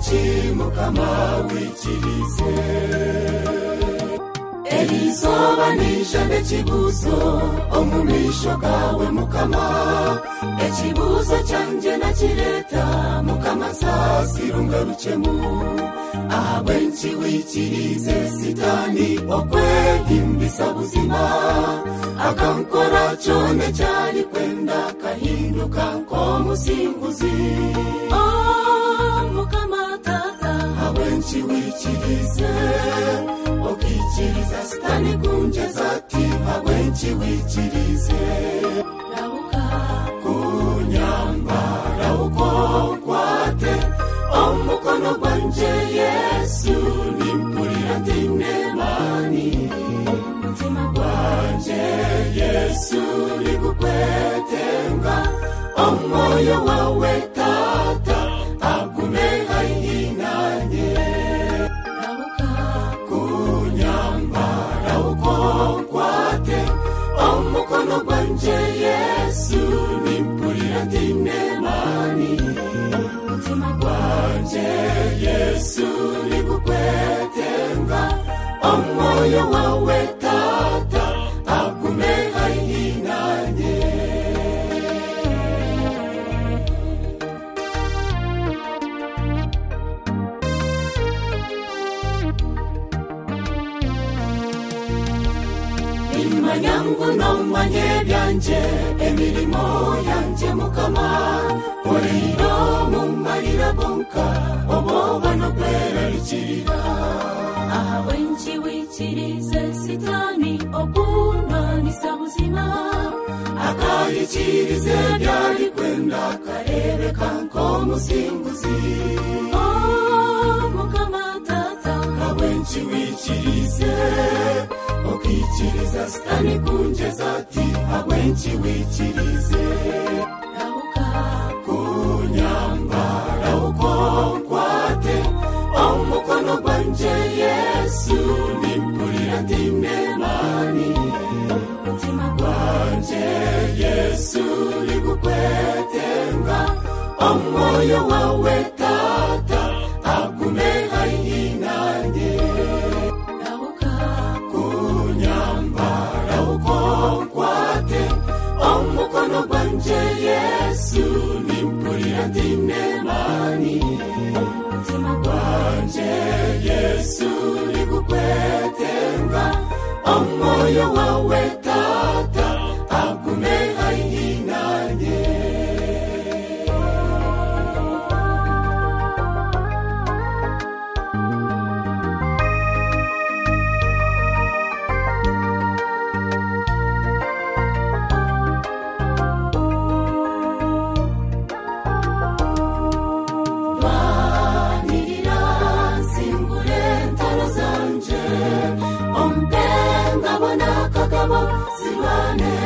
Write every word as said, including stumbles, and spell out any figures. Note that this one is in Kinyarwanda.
benshi mukama wikirize erizoba nijana ekibuzo omumisho gawe mukama ekibuzo cyanje nakireta mukama sasirungarukemu aha benshi wikirize sitani okwehimbisa buzima akankora cyone cyari kwenda kahinduka nk'omusinguzi oh mukama tata abenshi wikirize okikiriza sitani kunjeza ati abenshi wikirize rauka kunyambara uko kwate omukono gwanje Yesu nimpulira ndinemani omutima gwanje Yesu ligukwetenga omwoyo wawe tata agume hainanye rauka kunyambara uko kwate omukono gwanje Yesu nimpulira ndinemani omutima gwanje Yesu ligukwetenga omwoyo wawe tata agume hainanye imanyangu nomanye byanje emirimo yanje mukama oriro mumarira bonka oboba no kwera likirira aha wenchi wikirize sitani okunwanisa buzima akayikirize byari kwenda karebe kankomusinguzi oh mukama tata awenchi wikirize okikiriza sitani kunjeza ati awenchi wikirize rauka kunyambara uko kwate omukono gwanje Yesu nimpulira ndinemani omutima gwanje Yesu ligukwetenga omwoyo wawe tata agume hainanye rauka kunyambara uko kwate omukono gwanje Yesu nimpulira ndinemani omutima gwanje Yesu ligukwetenga omwoyo wawe tata agume hainanye Zibane